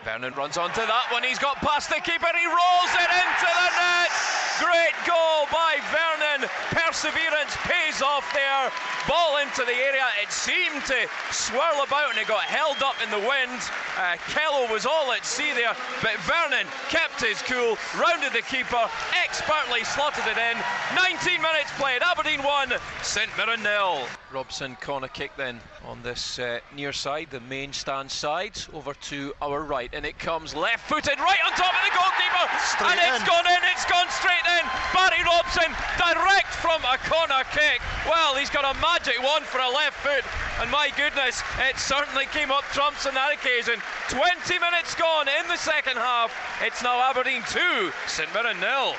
Vernon runs onto that one, he's got past the keeper, he rolls it into the net! Great goal by Vernon, perseverance pays off there, ball into the area, it seemed to swirl about and it got held up in the wind. Kello was all at sea there, but Vernon kept his cool, rounded the keeper, expertly slotted it in. 19 minutes played, Aberdeen 1, St Mirren 0. Robson corner kick then on this near side, the main stand side, over to our right, and it comes left footed right on top of the goalkeeper, and it's gone in, it's gone straight in. Barry Robson direct from a corner kick. Well, he's got a magic wand for a left foot, and my goodness, it certainly came up trumps on that occasion. 20 minutes gone in the second half. It's now Aberdeen 2, St Mirren 0.